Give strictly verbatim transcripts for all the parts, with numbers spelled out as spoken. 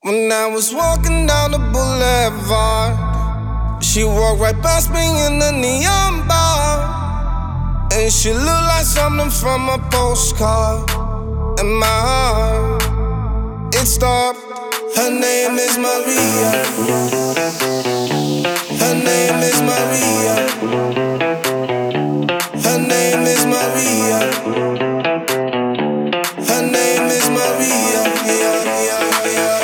When I was walking down the boulevard, she walked right past me in the neon bar, and she looked like something from a postcard. And my heart, it stopped. Her name is Maria. Her name is Maria. Her name is Maria. Her name is Maria. Yeah, yeah, yeah,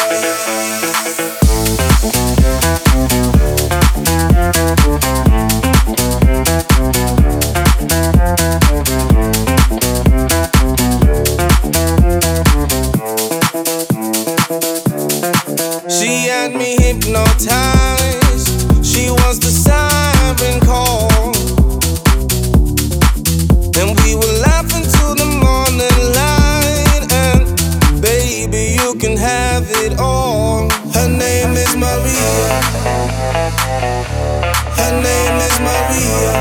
she had me hypnotized. She was the siren call, and we were laughing till the morning light. And baby, you can have it all. Her name is Maria. Her name is Maria.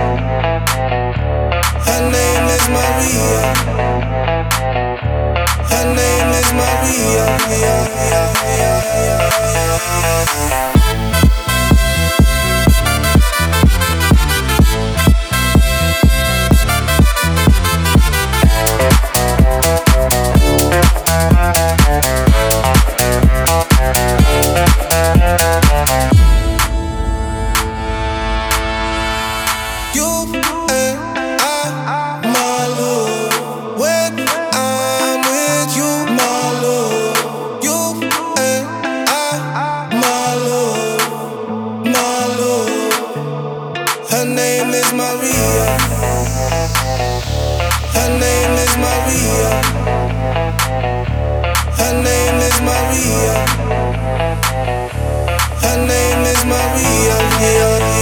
Her name is Maria. Her name is Maria. Yeah, yeah, yeah, yeah. Her name is Maria. Her name is Maria. Her name is Maria. Her name is Maria. Yeah.